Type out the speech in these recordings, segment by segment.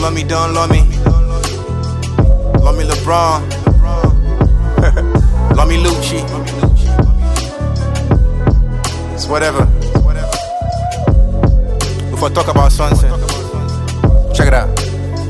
love me, don't love me. Love me LeBron. Love me Lucci. It's whatever. Before I talk about sunset, check it out.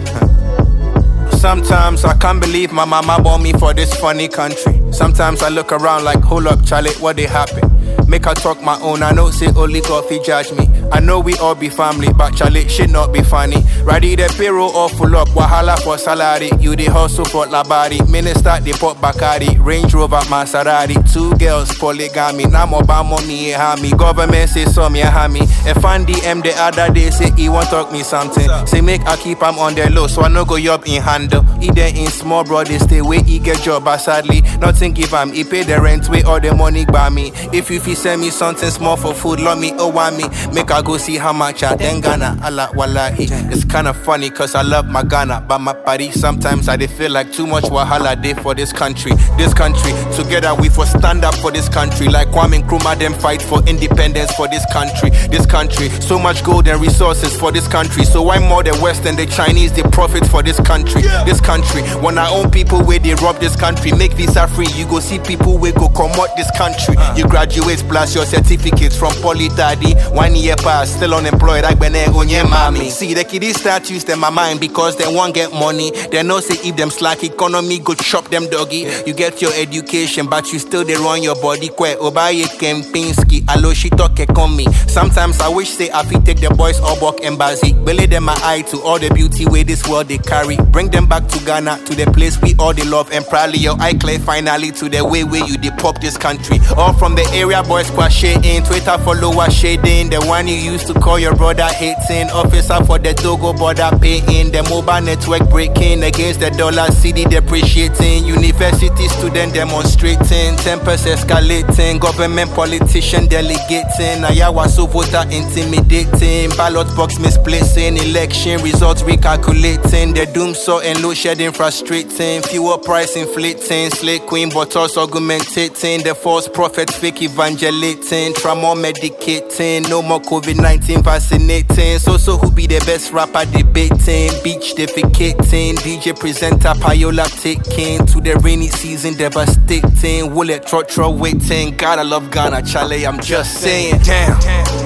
Sometimes I can't believe my mama born me for this funny country. Sometimes I look around like, hold up, Charlie, what they happen? Make her talk my own, I know say only God fi judge me. I know we all be family, but Charlie, shit not be funny. Ready the payroll all full up, wahala for salary. You the hustle for labari, minister the pop Bacardi. Range Rover Maserati, 2 girls polygamy. Now Obama me a hammy, government say so me a hammy. If I DM the other day say he want talk me something, say make I keep him on the low, so I no go up in handle. Either in small brother stay where he get job, but sadly nothing give him. He pay the rent way all the money by me. If you send me something small for food, love me, oh want me. Make I go see how much I then Ghana. Allah wallahi. It's kinda funny cause I love my Ghana, but my body sometimes I dey feel like too much wahala day for this country. This country, together we for stand up for this country. Like Kwame Nkrumah them fight for independence for this country. This country, so much gold and resources for this country. So why more the West and the Chinese they profit for this country? This country, when our own people where they rob this country, make visa free. You go see people where go come out this country. You graduate plus your certificates from Poly Daddy. 1 year past, still unemployed. I been onye mami. See the kiddies start use them my mind because they won't get money. They know say if them slack economy go chop them doggy. You get your education, but you still they run your body. Kwe obaye Kempinski, alo she talk me. Sometimes I wish say I fit take the boys all walk embassy. Belay them my eye to all the beauty way this world they carry. Bring them back to Ghana, to the place we all they love and proudly your eye clear finally to the way where you they pop this country. All from the area boys squash shading, Twitter follower shading, the one you used to call your brother hating, officer for the Togo border paying, the mobile network breaking against the dollar CD depreciating, university student demonstrating, tempers escalating, government politician delegating, ayawaso voter intimidating, ballot box misplacing, election results recalculating, the doom saw and load shedding frustrating, fuel price inflating, slay queen but also augmentating, the false prophets fake evangelating, trauma medicating, no more COVID-19 vaccinating, so who be the best rapper debating, beach defecating, DJ presenter payola taking, to the rainy season devastating, Willet trotro waiting, God I love Ghana, Charlie, I'm just saying, damn,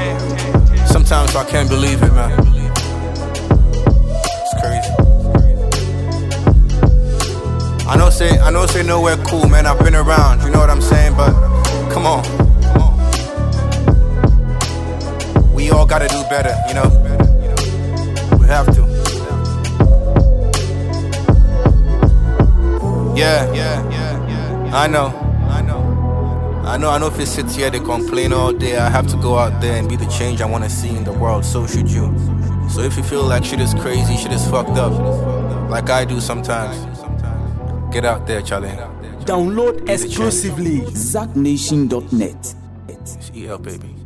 sometimes I can't believe it, man, it's crazy. I know say nowhere cool, man, I've been around, you know what I'm saying, but come on. We all gotta do better, you know? We have to. Yeah. I know if it sits here, they complain all day. I have to go out there and be the change I wanna see in the world, so should you. So if you feel like shit is crazy, shit is fucked up, like I do sometimes, get out there, Charlie. Download exclusively ZackNation.net. It's EL, baby.